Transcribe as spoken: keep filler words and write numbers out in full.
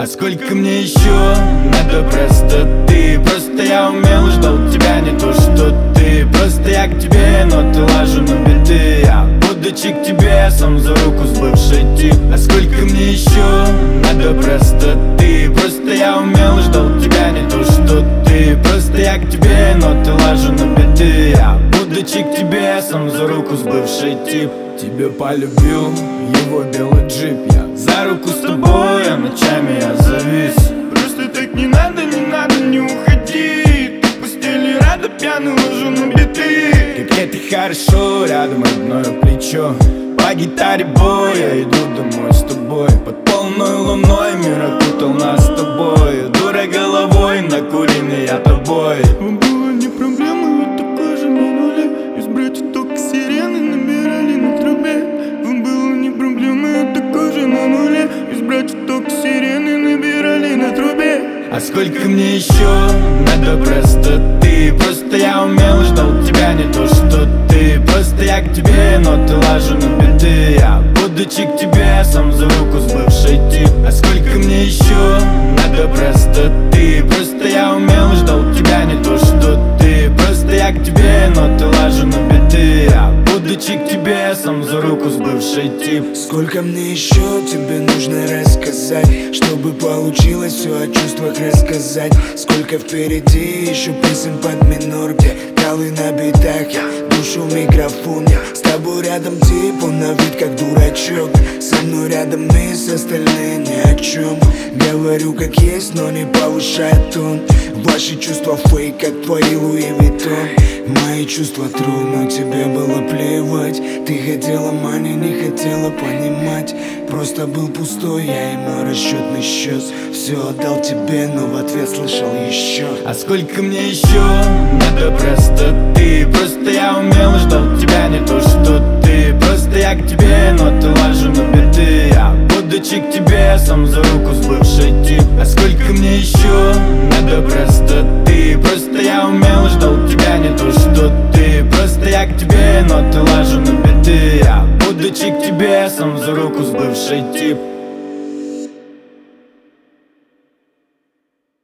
А сколько мне еще надо просто ты? Просто я умел, ждал тебя, не то что ты. Просто я к тебе, но ты лажу на беды. Я будучи к тебе, сам за руку с бывшей тип. А сколько мне еще надо просто ты? Просто я умел, ждал тебя, не то что ты. Просто я к тебе, но ты лажу на беды. Я будучи к тебе, сам за руку с бывшей тип. Тебя полюбил, его белый джип. Я за руку с тобой, а ночами я завис. Просто так не надо, не надо, не уходи. Ты в постели рада, пьяный ложу на биты. Как это хорошо, рядом родное плечо. По гитаре бой, я иду домой с тобой. Под полной луной мир окутал нас с тобой. Дура головой, накуренный я тобой. Вам было не проблема, я такой же на нуле. Избрать только сирены набирали на трубе. Вам было не проблема, я такой же на нуле. Избрать только сирены набирали на трубе. А сколько мне еще надо просто ты? Просто я умел, ждал тебя, не то что ты. Просто я к тебе, но ты лажу на беды. Я будучи к тебе, сам за руку с бывшей тип. А сколько мне еще надо просто ты? Просто я умел, ждал тебя, не то что ты. Просто я к тебе, но ты лажу на беды. Я будучи к тебе, сам за руку с бывшей тип. Сколько мне еще тебе нужно рассказать, чтобы получилось все о чувствах рассказать? Сколько впереди еще песен под минор, где талы на битах, я душу в микрофон. С тобой рядом типа на вид как дурачок, со мной рядом мисс, остальные ни о чем. Говорю как есть, но не повышая тон. Ваши чувства фейк, как твои Луи Виттон. Мои чувства тру, но тебе было плевать. Ты хотела мани, не хотела понимать. Просто был пустой, я и мой расчетный счет. Все отдал тебе, но в ответ слышал еще. А сколько мне еще надо просто ты? Просто я умел, ждал тебя, не то что ты. Просто я к тебе, но ты лажу на беды. Я будучи к тебе, сам за руку с бывшей тип. А сколько мне еще надо просто ты? Просто я умел, ждал тебя, не то что ты. Просто я к тебе, но ты лажу на беды. Я будучи к тебе, сам за руку с бывшей тип.